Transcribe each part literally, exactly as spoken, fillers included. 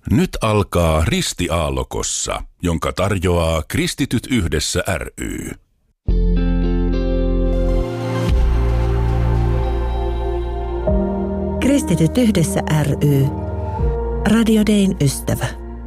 Nyt alkaa Ristiaallokossa, jonka tarjoaa Kristityt yhdessä ry. Kristityt yhdessä ry. Radio Dayn ystävä.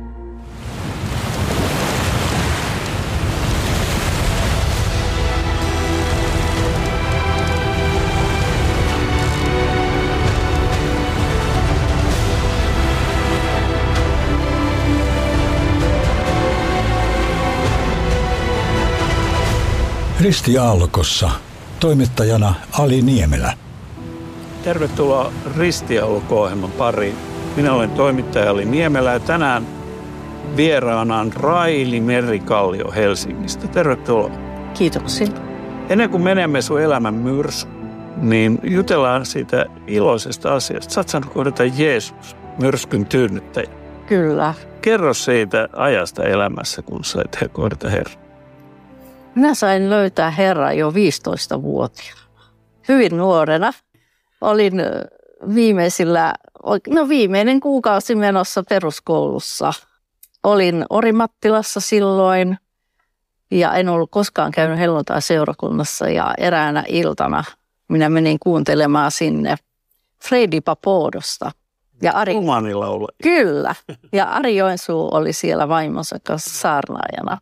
Ristiaallokossa. Toimittajana Ali Niemelä. Tervetuloa Ristiaallokko-ohjelman pariin. Minä olen toimittaja Ali Niemelä ja tänään vieraana on Raili Merikallio Helsingistä. Tervetuloa. Kiitoksia. Ennen kuin menemme sun elämän myrsky, niin jutellaan siitä iloisesta asiasta. Sä oot saanut kohdata Jeesus, myrskyn tyynnyttäjä. Kyllä. Kerro siitä ajasta elämässä, kun sait kohdata Herran. Minä sain löytää Herran jo viisitoistavuotiaana. Hyvin nuorena. Olin viimeisillä, no viimeinen kuukausi menossa peruskoulussa. Olin Orimattilassa silloin ja en ollut koskaan käynyt helluntai-seurakunnassa. Ja eräänä iltana minä menin kuuntelemaan sinne Freidi Papodosta. Ja Ari... Humanilaulu. Kyllä. Ja Ari Joensuu oli siellä vaimonsa kanssa saarnaajana.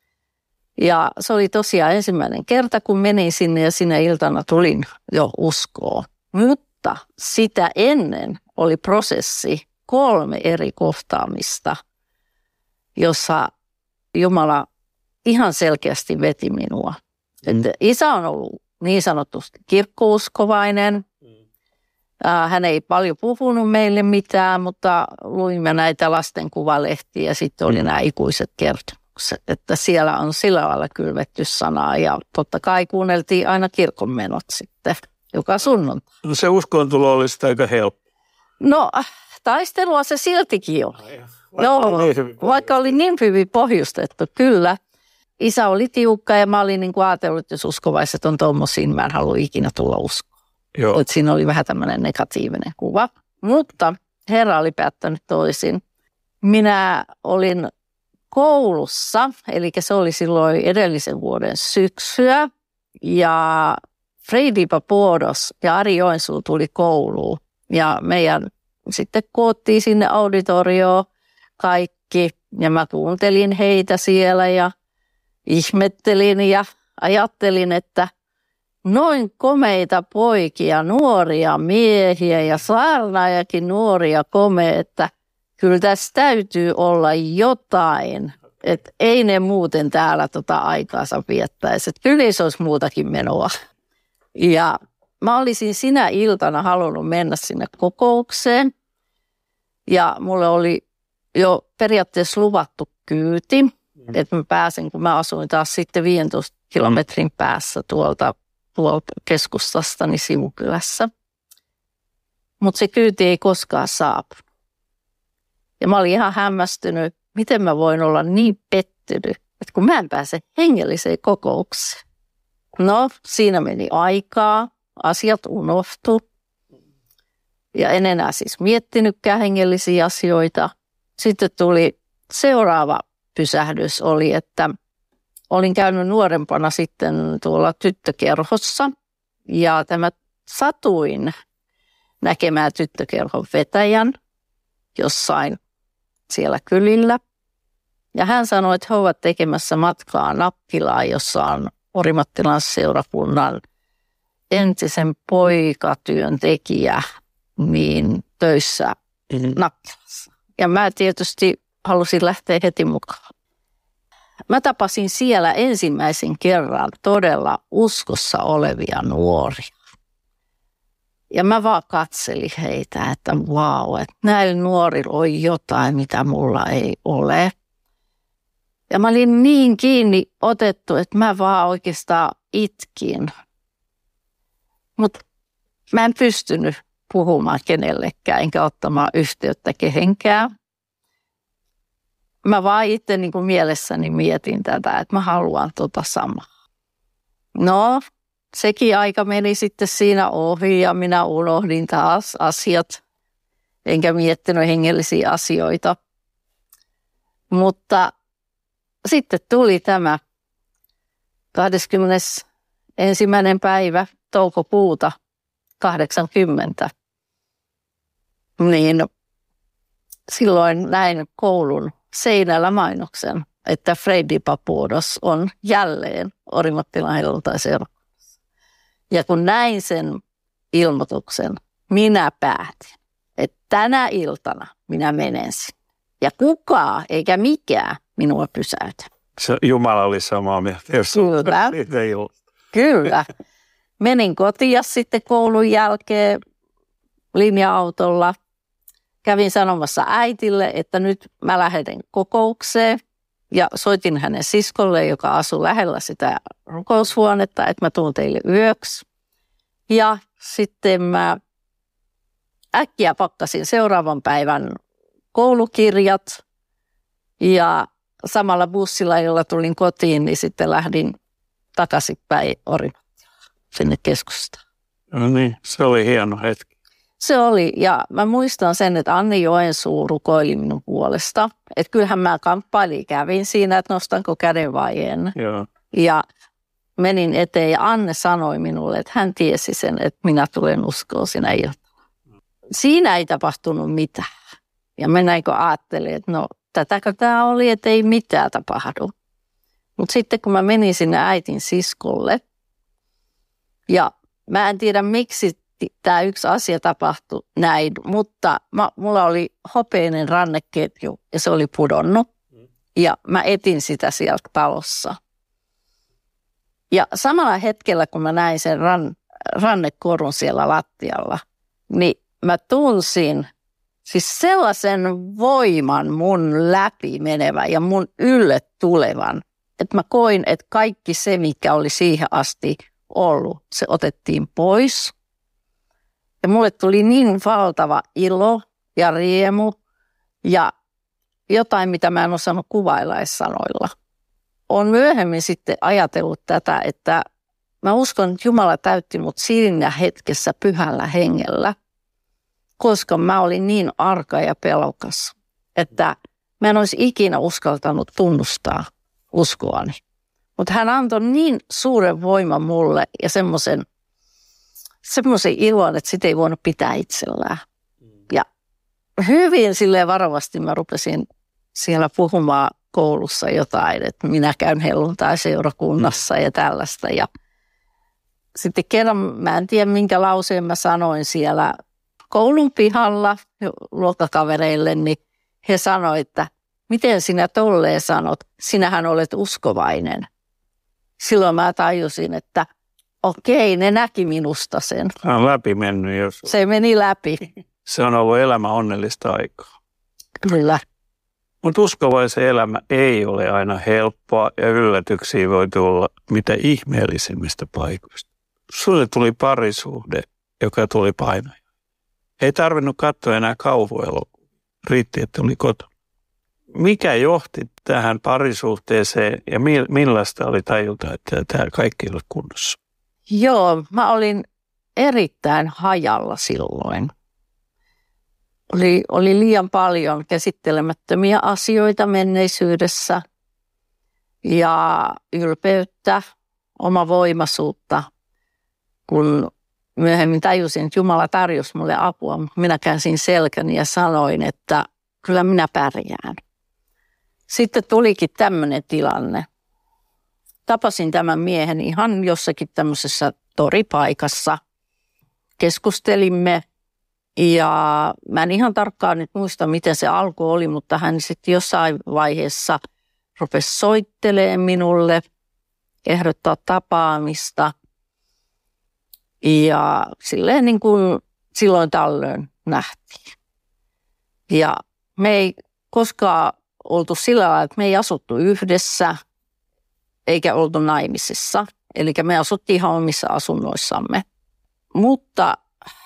Ja se oli tosiaan ensimmäinen kerta, kun menin sinne ja sinne iltana tulin jo uskoon. Mutta sitä ennen oli prosessi, kolme eri kohtaamista, jossa Jumala ihan selkeästi veti minua. Mm. Että isä on ollut niin sanotusti kirkkouskovainen. Hän ei paljon puhunut meille mitään, mutta luimme näitä lastenkuvalehtiä ja sitten oli nämä ikuiset kertomukset. Että siellä on sillä lailla kylvetty sanaa ja totta kai kuunneltiin aina kirkonmenot sitten joka sunnuntai. No se uskontulo oli sitä aika helppo. No taistelua se siltikin oli. No, vaikka oli niin hyvin pohjustettu, kyllä. Isä oli tiukka ja mä olin niin kuin ajatellut, että jos uskovaiset on tommosia, mä en halua ikinä tulla uskoon. Joo. Että siinä oli vähän tämmöinen negatiivinen kuva. Mutta Herra oli päättänyt toisin. Minä olin koulussa, eli se oli silloin edellisen vuoden syksyä, ja Freidi Papodos ja Ari Joensuu tuli kouluun, ja meidän sitten koottiin sinne auditorioon kaikki, ja mä kuuntelin heitä siellä, ja ihmettelin ja ajattelin, että noin komeita poikia, nuoria miehiä ja saarnaajakin nuoria komeita, kyllä tässä täytyy olla jotain, että ei ne muuten täällä tota aikaansa viettäisi. Että kyllä se olisi muutakin menoa. Ja mä olisin sinä iltana halunnut mennä sinne kokoukseen. Ja mulle oli jo periaatteessa luvattu kyyti, mm. että mä pääsen, kun mä asuin taas sitten viidentoista kilometrin päässä tuolta, tuolta keskustastani sivukylässä. Mutta se kyyti ei koskaan saapunut. Ja mä olin ihan hämmästynyt, miten mä voin olla niin pettynyt, että kun mä en pääse hengelliseen kokoukseen. No, siinä meni aikaa, asiat unohtu. Ja en enää siis miettinytkään hengellisiä asioita. Sitten tuli seuraava pysähdys, oli, että olin käynyt nuorempana sitten tuolla tyttökerhossa. Ja tämä satuin näkemään tyttökerhon vetäjän jossain siellä kylillä. Ja hän sanoi, että he ovat tekemässä matkaa Nakkilaan, jossa on Orimattilan seurakunnan entisen poikatyöntekijä niin töissä Nakkilassa. Ja mä tietysti halusin lähteä heti mukaan. Mä tapasin siellä ensimmäisen kerran todella uskossa olevia nuoria. Ja mä vaan katselin heitä, että vau, että näillä nuorilla on jotain, mitä mulla ei ole. Ja mä olin niin kiinni otettu, että mä vaan oikeastaan itkin. Mutta mä en pystynyt puhumaan kenellekään, enkä ottamaan yhteyttä kehenkään. Mä vaan itse niin kuin mielessäni mietin tätä, että mä haluan tota samaa. No, sekin aika meni sitten siinä ohi ja minä unohdin taas asiat, enkä miettinyt hengellisiä asioita. Mutta sitten tuli tämä kahdeskymmenesensimmäinen päivä toukokuuta kahdeksankymmentä. Niin silloin näin koulun seinällä mainoksen, että Freddy Papudos on jälleen Orimattilan helluntai-seurakunnassa. Ja kun näin sen ilmoituksen, minä päätin, että tänä iltana minä menen sinne. Ja kukaan eikä mikään minua pysäytä. Se Jumala oli samaa mieltä. Kyllä. Kyllä. Menin kotiin sitten koulun jälkeen linja-autolla. Kävin sanomassa äitille, että nyt mä lähden kokoukseen. Ja soitin hänen siskolle, joka asui lähellä sitä rukoushuonetta, että mä tuun teille yöksi. Ja sitten mä äkkiä pakkasin seuraavan päivän koulukirjat. Ja samalla bussilla, jolla tulin kotiin, niin sitten lähdin takaisinpäin Orimattilaan sinne keskustaan. No niin, se oli hieno hetki. Se oli, ja mä muistan sen, että Anni Joensuu rukoili minun puolesta. Että kyllähän mä kamppailin, kävin siinä, että nostanko käden vai en. Joo. Ja menin eteen, ja Anne sanoi minulle, että hän tiesi sen, että minä tulen uskoon sinä iltana. Siinä ei tapahtunut mitään. Ja mä näinkö ajattelin, että no tätäkö tämä oli, että ei mitään tapahdu. Mutta sitten kun mä menin sinne äitin siskolle, ja mä en tiedä miksi tämä yksi asia tapahtui näin, mutta mä, mulla oli hopeinen ranneketju ja se oli pudonnut. Ja mä etin sitä sieltä talossa. Ja samalla hetkellä, kun mä näin sen ran, rannekorun siellä lattialla, niin mä tunsin siis sellaisen voiman mun läpi menevän ja mun ylle tulevan, että mä koin, että kaikki se, mikä oli siihen asti ollut, se otettiin pois. Ja mulle tuli niin valtava ilo ja riemu ja jotain, mitä mä en osannut kuvailla edes sanoilla. Olen myöhemmin sitten ajatellut tätä, että mä uskon, että Jumala täytti mut siinä hetkessä pyhällä hengellä, koska mä olin niin arka ja pelokas, että mä en olisi ikinä uskaltanut tunnustaa uskoani. Mutta hän antoi niin suuren voiman mulle ja semmoisen semmoisen ilon, että sitä ei voinut pitää itsellään. Ja hyvin silleen varovasti mä rupesin siellä puhumaan koulussa jotain, että minä käyn helluntai-seurakunnassa ja tällaista. Ja sitten kerran, mä en tiedä minkä lauseen mä sanoin siellä koulun pihalla luokkakavereille, niin he sanoivat, että miten sinä tolleen sanot, sinähän olet uskovainen. Silloin mä tajusin, että okei, ne näki minusta sen. Se on läpi mennyt. Jos... Se meni läpi. Se on ollut elämä onnellista aikaa. Kyllä. Mutta uskovaisen elämä ei ole aina helppoa ja yllätyksiä voi tulla mitä ihmeellisimmistä paikoista. Sulle tuli parisuhde, joka tuli painoja. Ei tarvinnut katsoa enää kauhuelokuvia. Riitti, että oli kotona. Mikä johti tähän parisuhteeseen ja millaista oli tajuta, että tämä kaikki ei ole kunnossa? Joo, mä olin erittäin hajalla silloin. Oli, oli liian paljon käsittelemättömiä asioita menneisyydessä ja ylpeyttä, omavoimaisuutta, kun myöhemmin tajusin, että Jumala tarjosi mulle apua. Minä käänsin selkäni ja sanoin, että kyllä minä pärjään. Sitten tulikin tämmöinen tilanne. Tapasin tämän miehen ihan jossakin tämmöisessä toripaikassa. Keskustelimme ja mä en ihan tarkkaan nyt muista, miten se alku oli, mutta hän sitten jossain vaiheessa rupesi soittelemaan minulle, ehdottaa tapaamista. Ja silleen niin kuin silloin tällöin nähtiin. Ja me ei koskaan oltu sillä lailla, että me ei asuttu yhdessä eikä oltu naimisissa. Eli me asuttiin ihan omissa asunnoissamme. Mutta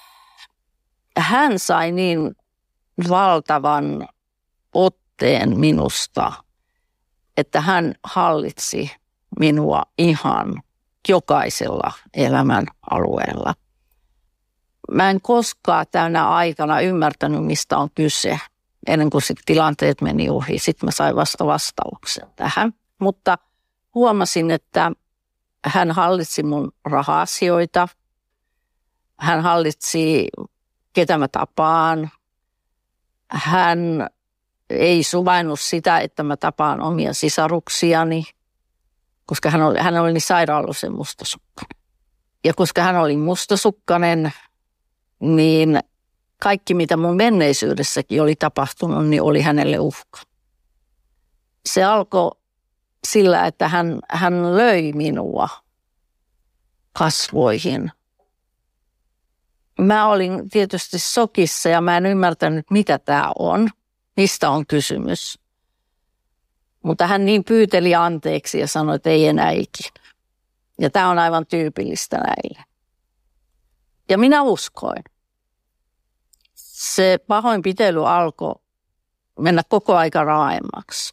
hän sai niin valtavan otteen minusta, että hän hallitsi minua ihan jokaisella elämän alueella. Mä en koskaan tänä aikana ymmärtänyt, mistä on kyse. ennen kuin sit tilanteet meni ohi. Sitten mä sain vasta vastauksen tähän. Mutta huomasin, että hän hallitsi mun raha-asioita. Hän hallitsi, ketä mä tapaan. Hän ei suvainnut sitä, että mä tapaan omia sisaruksiani, koska hän oli, hän oli niin sairaalloisen mustasukkainen. Ja koska hän oli mustasukkainen, niin kaikki, mitä mun menneisyydessäkin oli tapahtunut, niin oli hänelle uhka. Se alkoi sillä, että hän, hän löi minua kasvoihin. Mä olin tietysti sokissa ja mä en ymmärtänyt, mitä tämä on, mistä on kysymys. Mutta hän niin pyyteli anteeksi ja sanoi, että ei enää ikinä. Ja tämä on aivan tyypillistä näille. Ja minä uskoin. Se pahoinpitely alkoi mennä koko aika raaemmaksi.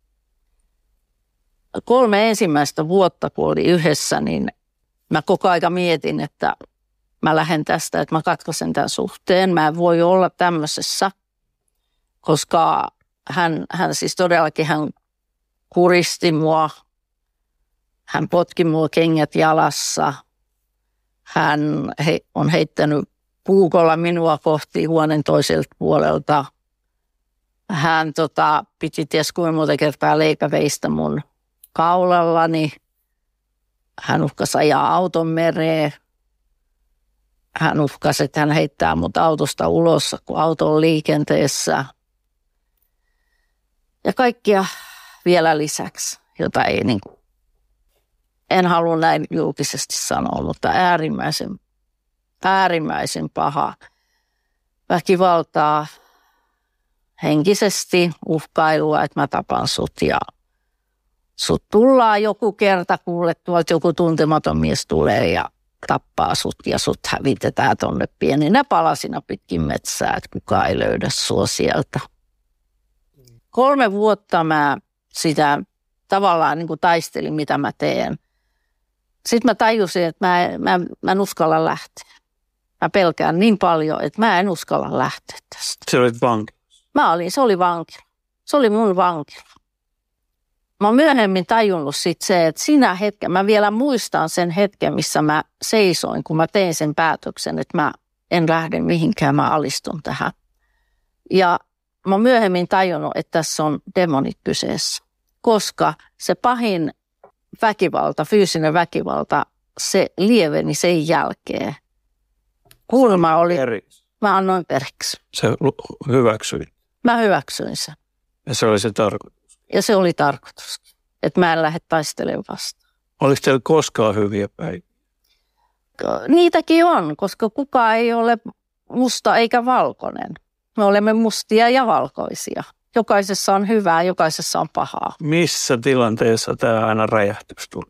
Kolme ensimmäistä vuotta, kun oli yhdessä, niin mä koko aika mietin, että mä lähden tästä, että mä katkaisen tämän suhteen. Mä en voi olla tämmöisessä, koska hän, hän siis todellakin hän kuristi mua. Hän potki mua kengät jalassa. Hän he, on heittänyt puukolla minua kohti huoneen toiselta puolelta. Hän tota, piti ties kuinka monta kertaa leipäveistä mun kaulallani. Hän uhkasi ajaa auton mereen. Hän uhkasi, että hän heittää mut autosta ulos, kun auto on liikenteessä. Ja kaikkia vielä lisäksi, jota ei niin kuin, en halua näin julkisesti sanoa, mutta äärimmäisen, äärimmäisen paha väkivaltaa henkisesti, uhkailua, että mä tapan sut ja sut tullaan joku kerta, kuule tuolta joku tuntematon mies tulee ja tappaa sut ja sut hävitetään tonne pieninä palasina pitkin metsää, että kukaan ei löydä sua sieltä. Kolme vuotta mä sitä tavallaan niin kuin taistelin, mitä mä teen. Sitten mä tajusin, että mä, mä, mä en uskalla lähteä. Mä pelkään niin paljon, että mä en uskalla lähteä tästä. Se olit vankila? Mä olin, se oli vankila. Se oli mun vankila. Mä oon myöhemmin tajunnut sit se, että siinä hetken, mä vielä muistan sen hetken, missä mä seisoin, kun mä tein sen päätöksen, että mä en lähde mihinkään, mä alistun tähän. Ja mä oon myöhemmin tajunnut, että tässä on demonit kyseessä, koska se pahin väkivalta, fyysinen väkivalta, se lieveni sen jälkeen. Kulma oli, mä annoin periksi. Se hyväksyi. Mä hyväksyin sen. Ja se oli se tarkoitus. Ja se oli tarkoitus, että mä en lähde taistelemaan vastaan. Oliko teillä koskaan hyviä päiviä? Niitäkin on, koska kukaan ei ole musta eikä valkoinen. Me olemme mustia ja valkoisia. Jokaisessa on hyvää, jokaisessa on pahaa. Missä tilanteessa tämä aina räjähtys tuli?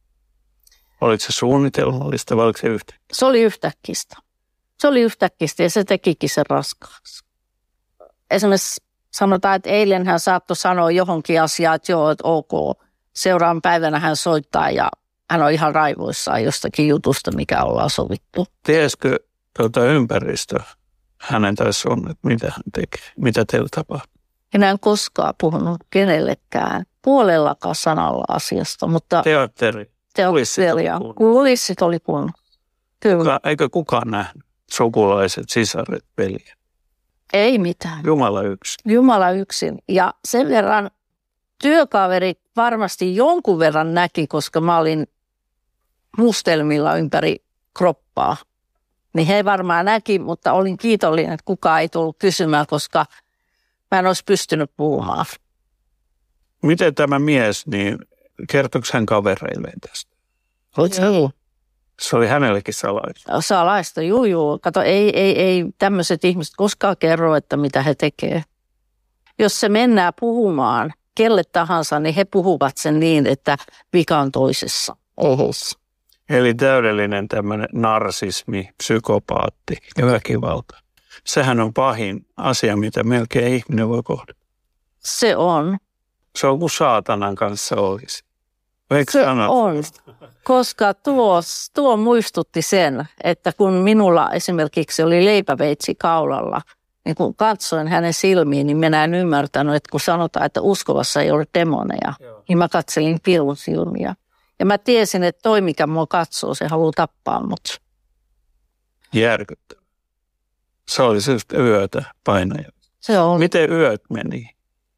Oliko se suunnitelmallista vai oliko se yhtäkkiä? Se oli yhtäkkistä. Se oli yhtäkkistä ja se tekikin sen raskaaksi. Esimerkiksi sanotaan, että eilen hän saattoi sanoa johonkin asiaan, että joo, että ok. Seuraavan päivänä hän soittaa ja hän on ihan raivoissaan jostakin jutusta, mikä ollaan sovittu. Tiesikö tuota ympäristö hänen taisi on, että mitä hän tekee, mitä teillä tapahtuu? En en koskaan puhunut kenellekään puolellakaan sanalla asiasta, mutta teatteri. Teatteria. Kulissit oli kun. Kyllä. Eikö kukaan nähnyt? Sukulaiset, sisaret, veljet? Ei mitään. Jumala yksin. Jumala yksin. Ja sen verran työkaverit varmasti jonkun verran näki, koska mä olin mustelmilla ympäri kroppaa. Niin he varmaan näki, mutta olin kiitollinen, että kukaan ei tullut kysymään, koska mä en olisi pystynyt puhumaan. Miten tämä mies, niin kertoiko hän kavereilleen tästä? Joo. Se oli hänellekin salaista. Salaista, juu, juu. Kato, ei, ei, ei tämmöiset ihmiset koskaan kerro, että mitä he tekee. Jos se mennään puhumaan kelle tahansa, niin he puhuvat sen niin, että vika on toisessa. Ohos. Eli täydellinen tämmöinen narsismi, psykopaatti ja väkivalta. Sehän on pahin asia, mitä melkein ihminen voi kohdata. Se on. Se on kuin saatanan kanssa olisi. Eikö se sanot? On, koska tuo, tuo muistutti sen, että kun minulla esimerkiksi oli leipäveitsi kaulalla niin kun katsoin hänen silmiin, niin minä en ymmärtänyt, että kun sanotaan, että uskovassa ei ole demoneja, Joo. niin mä katselin piilun silmiä. Ja mä tiesin, että toi, mikä mua katsoo, se haluaa tappaa mut. Järkyttävää. Se oli siis yötä painaja. Se on. Miten yöt meni?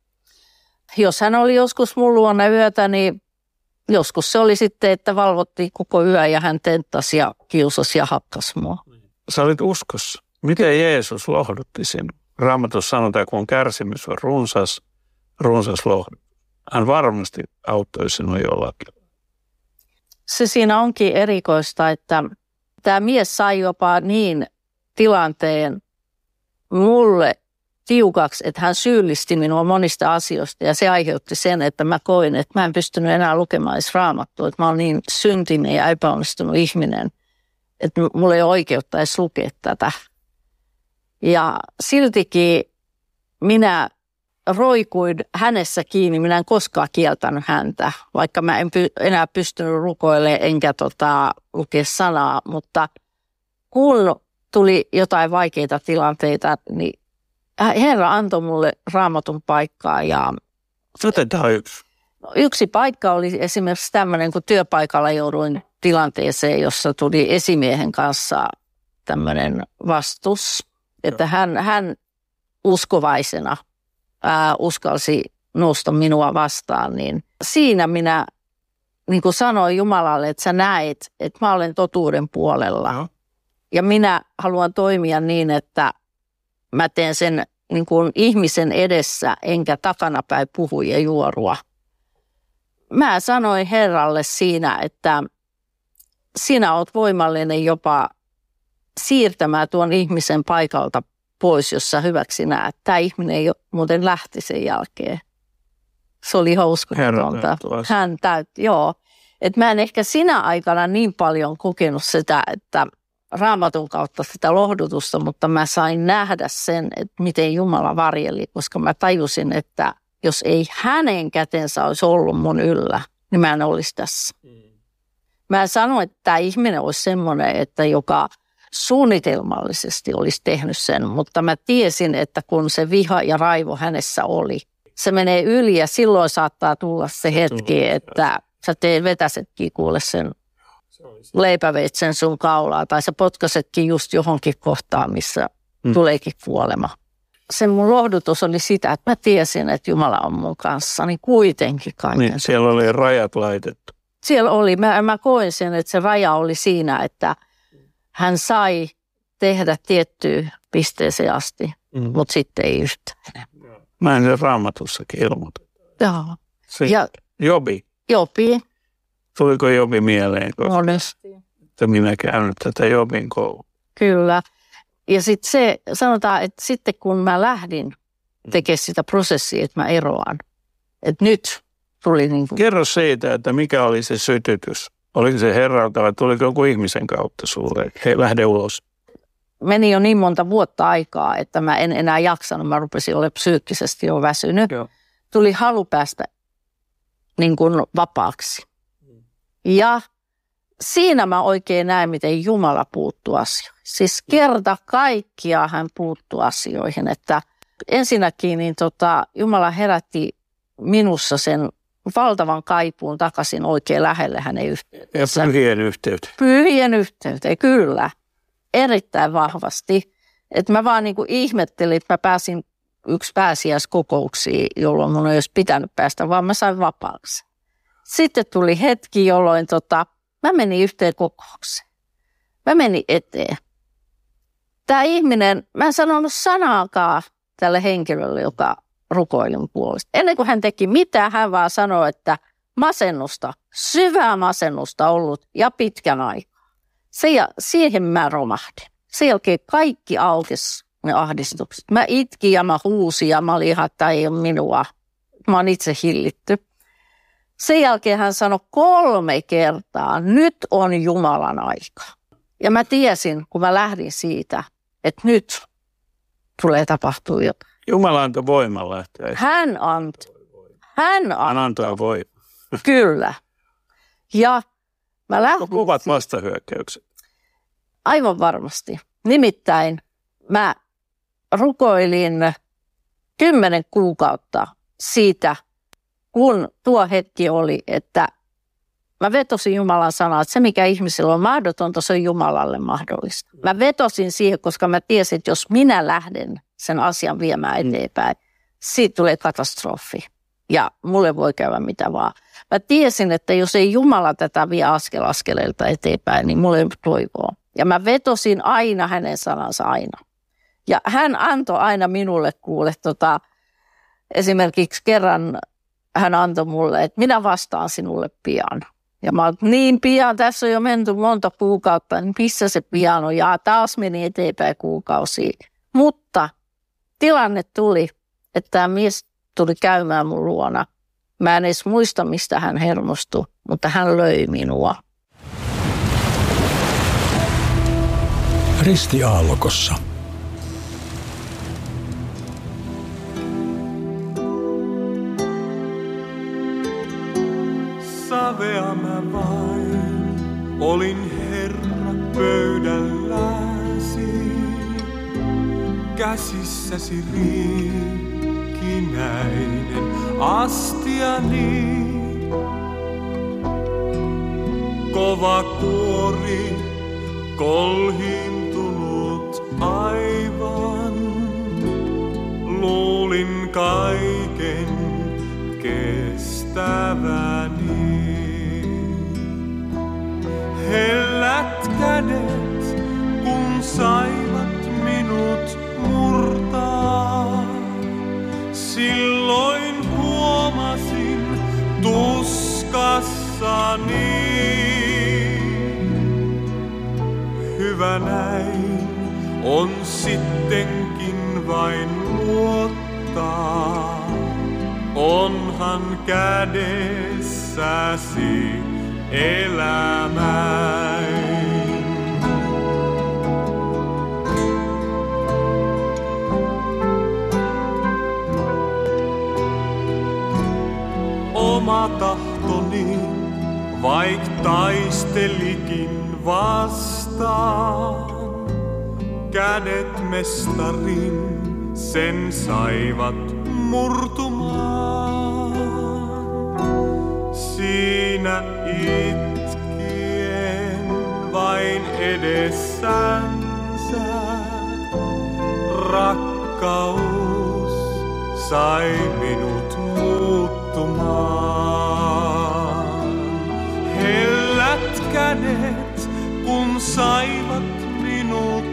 Jos hän oli joskus mun luona yötä, niin joskus se oli sitten, että valvottiin koko yö ja hän tenttasi ja kiusasi ja hakkasi mua. Sä olit uskossa. Miten Jeesus lohdutti sinua? Raamatussa sanotaan, kun kärsimys on runsas, runsas lohdutus. Hän varmasti auttoi sinua jollakin. Se siinä onkin erikoista, että tämä mies sai jopa niin tilanteen mulle tiukaksi, että hän syyllisti minua monista asioista ja se aiheutti sen, että mä koin, että mä en pystynyt enää lukemaan edes Raamattua, että mä olen niin syntinen ja epäonnistunut ihminen, että mulla ei ole oikeutta edes lukea tätä. Ja siltikin minä roikuin hänessä kiinni, minä en koskaan kieltänyt häntä, vaikka mä en py- enää pystynyt rukoilemaan enkä tota, lukea sanaa, mutta kun tuli jotain vaikeita tilanteita, niin Herra antoi mulle Raamatun paikkaa. Ja otetaan yksi. Yksi paikka oli esimerkiksi tämmöinen, kun työpaikalla jouduin tilanteeseen, jossa tuli esimiehen kanssa tämmöinen vastus, että hän, hän uskovaisena ää, uskalsi nousta minua vastaan. Niin siinä minä niin kuin sanoin Jumalalle, että sä näet, että mä olen totuuden puolella. No. Ja minä haluan toimia niin, että mä teen sen niin kuin ihmisen edessä, enkä takanapäin puhu ja juorua. Mä sanoin Herralle siinä, että sinä oot voimallinen jopa siirtämään tuon ihmisen paikalta pois, jos sä hyväksi näet. Tämä ihminen ei muuten lähti sen jälkeen. Se oli hauskotonta. Hän täytti, joo. Et mä en ehkä sinä aikana niin paljon kokenut sitä, että Raamatun kautta sitä lohdutusta, mutta mä sain nähdä sen, että miten Jumala varjeli, koska mä tajusin, että jos ei hänen kätensä olisi ollut mun yllä, niin mä en olisi tässä. Mä sanoin, että tämä ihminen olisi semmoinen, että joka suunnitelmallisesti olisi tehnyt sen, mutta mä tiesin, että kun se viha ja raivo hänessä oli, se menee yli ja silloin saattaa tulla se hetki, että sä teet vetäsetkin kuule sen leipäveitsen sun kaulaa tai sä potkasetkin just johonkin kohtaan, missä mm. tuleekin kuolema. Se mun lohdutus oli sitä, että mä tiesin, että Jumala on mun kanssa, niin kuitenkin kaiken. Niin, siellä oli rajat laitettu. Siellä oli. Mä, mä koin sen, että se raja oli siinä, että hän sai tehdä tiettyyn pisteeseen asti, mm. mutta sitten ei yhtään. Mä en se Raamatussakin ilmoita. Joo. Ja Jobi. Jobi. Tuliko Jobi mieleen? Monesti. Että minä käynyt tätä Jobin koulua. Kyllä. Ja sitten se, sanotaan, että sitten kun mä lähdin tekemään sitä prosessia, että mä eroan, että nyt tuli niin kuin... Kerro siitä, että mikä oli se sytytys. Oliko se Herralta vai tuliko joku ihmisen kautta sulle? He, lähde ulos. Meni jo niin monta vuotta aikaa, että mä en enää jaksanut. Mä rupesin olemaan psyykkisesti jo väsynyt. Joo. Tuli halu päästä niin kuin vapaaksi. Ja siinä mä oikein näin, miten Jumala puuttuu asioihin. Siis kerta kaikkiaan hän puuttuu asioihin. Että ensinnäkin niin tota, Jumala herätti minussa sen valtavan kaipuun takaisin oikein lähelle hänen yhteydessä. Ja pyhien yhteyteen. Pyhien yhteyteen, kyllä. Erittäin vahvasti. Että mä vaan niin kuin ihmettelin, että mä pääsin yksi pääsiäiskokouksiin, jolloin mun ei olisi pitänyt päästä, vaan mä sain vapaaksi. Sitten tuli hetki, jolloin tota, mä menin yhteen kokoukseen. Mä menin eteen. Tämä ihminen, mä en sanonut sanaakaan tälle henkilölle, joka rukoili mun puolesta. Ennen kuin hän teki mitään, hän vaan sanoi, että masennusta, syvää masennusta ollut ja pitkän aikaa. Se ja siihen mä romahdin. Sen jälkeen kaikki aukesi ne ahdistukset. Mä itkin ja mä huusin ja mä olin ihan, että ei ole minua. Mä oon itse hillitty. Sen jälkeen hän sanoi kolme kertaa, nyt on Jumalan aika. Ja mä tiesin, kun mä lähdin siitä, että nyt tulee tapahtua jotain. Jumala antoi voiman lähteä. Hän antoi. Hän antoi. Hän antoi voiman. Kyllä. Ja mä lähdin. Kuvat vastahyökkäykset. Aivan varmasti. Nimittäin mä rukoilin kymmenen kuukautta siitä, kun tuo hetki oli, että mä vetosin Jumalan sanaa, että se mikä ihmisellä on mahdotonta, se on Jumalalle mahdollista. Mä vetosin siihen, koska mä tiesin, että jos minä lähden sen asian viemään eteenpäin, siitä tulee katastrofi. Ja mulle voi käydä mitä vaan. Mä tiesin, että jos ei Jumala tätä vie askel askeleelta eteenpäin, niin mulla ei toivoa. Ja mä vetosin aina hänen sanansa aina. Ja hän antoi aina minulle kuule, tota, esimerkiksi kerran hän antoi mulle, että minä vastaan sinulle pian. Ja mä olin, niin pian, tässä on jo menty monta kuukautta, niin missä se pian on? Ja taas meni eteenpäin kuukausia. Mutta tilanne tuli, että tämä mies tuli käymään mun luona. Mä en edes muista, mistä hän hermostui, mutta hän löi minua. Risti Aallokossa. Savea mä vain olin Herra pöydälläsi, käsissäsi rikkinäinen astiani. Kova kuori, kolhiintunut aivan, luulin kaiken kestäväni. Hellät kädet, kun saivat minut murtaa, silloin huomasin tuskassani. Hyvä näin on sittenkin vain luottaa, onhan kädessäsi elämäin. Oma tahtoni, vaik taistelikin vastaan, kädet mestarin sen saivat murtumaan. Siinä itkien vain edessänsä rakkaus sai minut muuttumaan. Hellät kädet, kun saivat minut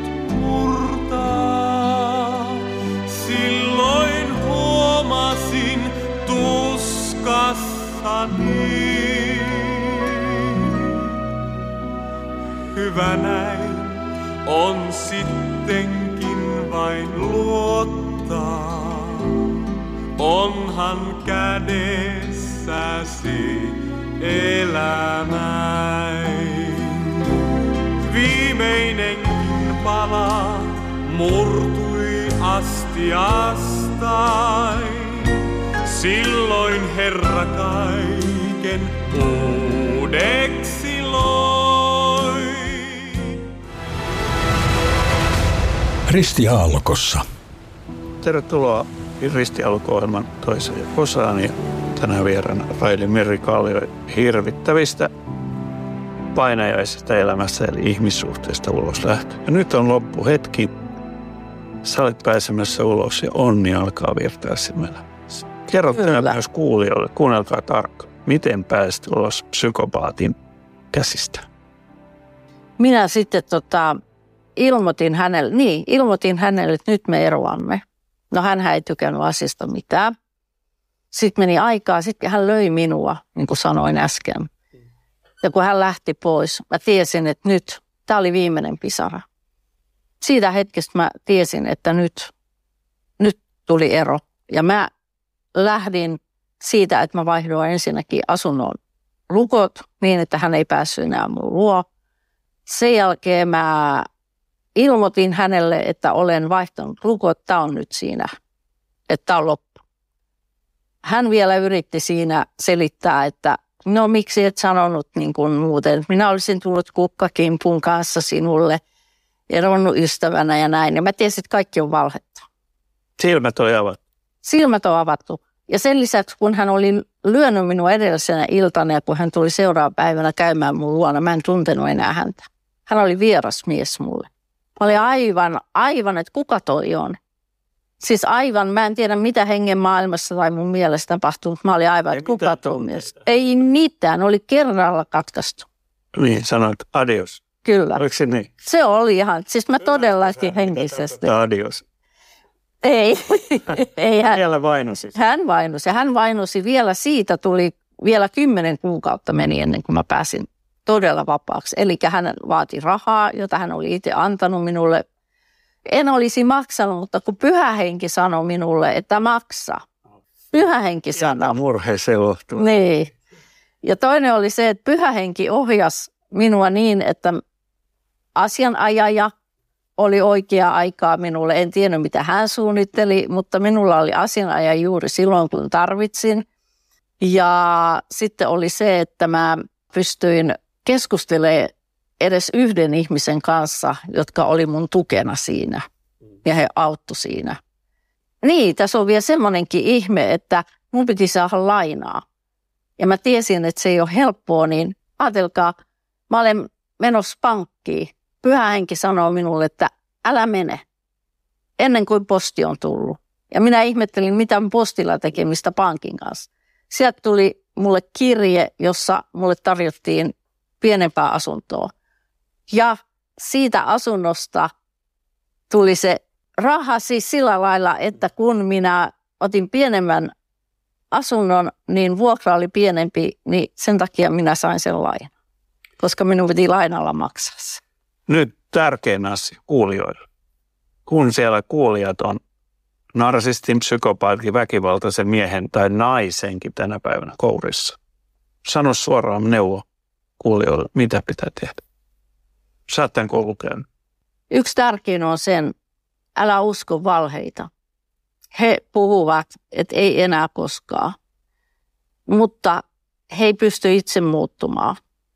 murtaa, silloin huomasin tuskassani. Hyvä näin on sittenkin vain luottaa, onhan kädessäsi elämäin. Viimeinenkin pala murtui astiastain, silloin Herra kaiken uudeksi loi. Risti Aallokossa. Tervetuloa Risti Aallokohjelman toiseen osaan ja tänään vieraana Raili Merikallio hirvittävistä painajaisista elämässä eli ihmissuhteista ulos lähtö. Ja nyt on loppuhetki. Sä olet pääsemässä ulos ja onni alkaa virtaa sinun elämässä. Kerro tänään myös kuulijoille, kuunnelkaa tarkkaan, miten pääsit ulos psykopaatin käsistä. Minä sitten tota, ilmoitin hänelle, niin ilmoitin hänelle, että nyt me eroamme. No hän ei tykännyt asiasta mitään. Sitten meni aikaa, sitten hän löi minua, niin kuin sanoin äsken. Ja kun hän lähti pois, mä tiesin, että nyt, tämä oli viimeinen pisara. Siitä hetkestä mä tiesin, että nyt, nyt tuli ero. Ja mä lähdin siitä, että mä vaihdoin ensinnäkin asunnon lukot niin, että hän ei päässyt enää mun luo. Sen jälkeen mä ilmoitin hänelle, että olen vaihtanut lukot, tämä on nyt siinä, että tämä on loppu. Hän vielä yritti siinä selittää, että no miksi et sanonut niin kuin muuten. Minä olisin tullut kukkakimpun kanssa sinulle, eronnut ystävänä ja näin. Ja mä tiesin, että kaikki on valhetta. Silmät oli avattu. Silmät on avattu. Ja sen lisäksi, kun hän oli lyönyt minua edellisenä iltana ja kun hän tuli seuraavana päivänä käymään mun luona, mä en tuntenut enää häntä. Hän oli vieras mies mulle. Mä olin aivan, aivan, että kuka toi on. Siis aivan, mä en tiedä mitä hengen maailmassa tai mun mielestä tapahtui, mutta mä olin aivan, että kuka toi mies. Ei mitään, oli kerralla katkaistu. Niin, sanoit adios. Kyllä. Oliko se niin? Se oli ihan, siis mä todellakin henkisesti. Adios. Ei, ei hän. Vielä vainosi. Hän vainosi ja hän vainosi vielä siitä, tuli vielä kymmenen kuukautta meni ennen kuin mä pääsin todella vapaaksi. Eli hän vaati rahaa, jota hän oli itse antanut minulle. En olisi maksanut, mutta kun Pyhä Henki sanoi minulle, että maksa. Pyhä Henki sanoi. Murheeseen lohtuu. Niin. Ja toinen oli se, että Pyhä Henki ohjasi minua niin, että asianajaja oli oikea aikaa minulle. En tiennyt, mitä hän suunnitteli, mutta minulla oli asianajaja juuri silloin, kun tarvitsin. Ja sitten oli se, että mä pystyin keskustelemaan edes yhden ihmisen kanssa, jotka oli mun tukena siinä. Ja he auttoi siinä. Niin, tässä on vielä semmoinenkin ihme, että mun piti saada lainaa. Ja mä tiesin, että se ei ole helppoa, niin ajatelkaa, mä olen menossa pankkiin. Pyhä Henki sanoo minulle, että älä mene, ennen kuin posti on tullut. Ja minä ihmettelin, mitä postilla tekemistä pankin kanssa. Sieltä tuli mulle kirje, jossa mulle tarjottiin pienempää asuntoa. Ja siitä asunnosta tuli se raha siis sillä lailla, että kun minä otin pienemmän asunnon, niin vuokra oli pienempi, niin sen takia minä sain sen lainan. Koska minun piti lainalla maksaa se. Nyt tärkein asia kuulijoille. Kun siellä kuulijat on narsistin, psykopaatin, väkivaltaisen miehen tai naisenkin tänä päivänä kourissa. Sano suoraan neuvo kuulijoille, mitä pitää tehdä. Sä oot tämän koulun käynyt. Yksi tärkein on sen, älä usko valheita. He puhuvat, että ei enää koskaan, mutta he ei pysty itse muuttumaan.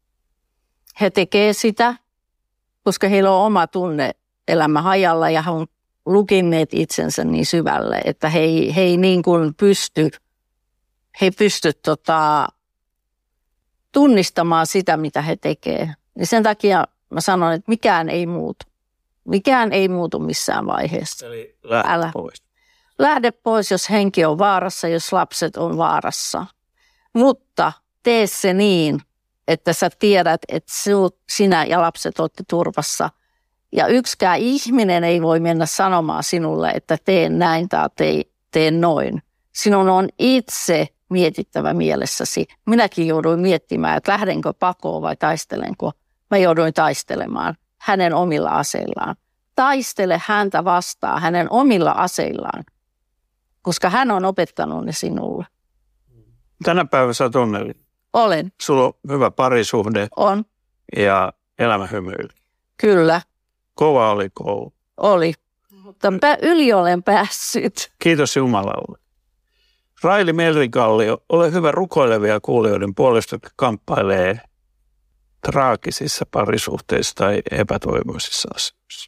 He tekee sitä, koska heillä on oma tunne-elämä hajalla ja he on lukinneet itsensä niin syvälle, että he ei, he ei niin kuin pysty, he ei pysty tota, tunnistamaan sitä, mitä he tekee. Ja sen takia mä sanon, että mikään ei muutu. Mikään ei muutu missään vaiheessa. Eli lähde Älä. pois. Lähde pois, jos henki on vaarassa, jos lapset on vaarassa. Mutta tee se niin, että sä tiedät, että sinä ja lapset olette turvassa. Ja yksikään ihminen ei voi mennä sanomaan sinulle, että tee näin tai tee, tee noin. Sinun on itse mietittävä mielessäsi. Minäkin jouduin miettimään, että lähdenkö pakoon vai taistelenko. Mä jouduin taistelemaan hänen omilla aseillaan. Taistele häntä vastaan hänen omilla aseillaan, koska hän on opettanut ne sinulle. Tänä päivänä sä oot onnellinen. Olen. Sulla on hyvä parisuhde On. ja elämä hymyilee. Kyllä. Kova oli koulu. Oli. Mutta yli olen päässyt. Kiitos Jumalalle. Raili Merikallio, ole hyvä rukoilevia kuulijoiden puolesta, jotka kamppailee traagisissa parisuhteissa tai epätoivoisissa asioissa.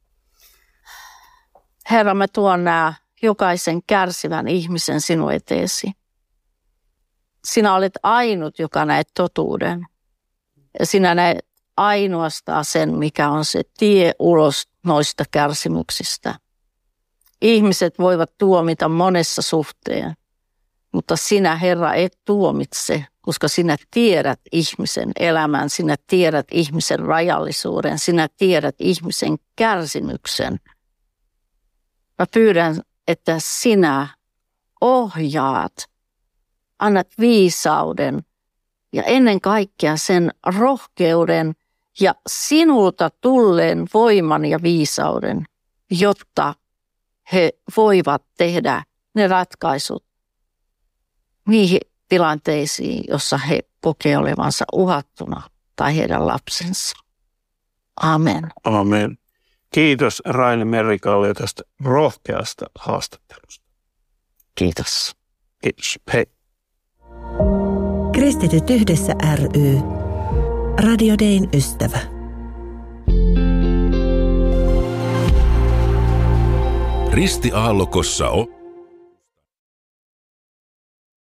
Herra, mä tuon nämä jokaisen kärsivän ihmisen sinun eteesi. Sinä olet ainut, joka näet totuuden. Ja sinä näet ainoastaan sen, mikä on se tie ulos noista kärsimyksistä. Ihmiset voivat tuomita monessa suhteen, mutta sinä, Herra, et tuomitse, koska sinä tiedät ihmisen elämän, sinä tiedät ihmisen rajallisuuden, sinä tiedät ihmisen kärsimyksen. Mä pyydän, että sinä ohjaat, annat viisauden ja ennen kaikkea sen rohkeuden ja sinulta tulleen voiman ja viisauden, jotta he voivat tehdä ne ratkaisut niihin tilanteisiin, jossa he kokee olevansa uhattuna tai heidän lapsensa. Amen. Amen. Kiitos Raili Merikallio tästä rohkeasta haastattelusta. Kiitos. Kiitos. Hei. Kristityt yhdessä ry. Radio Dayn ystävä. Ristiaallokossa on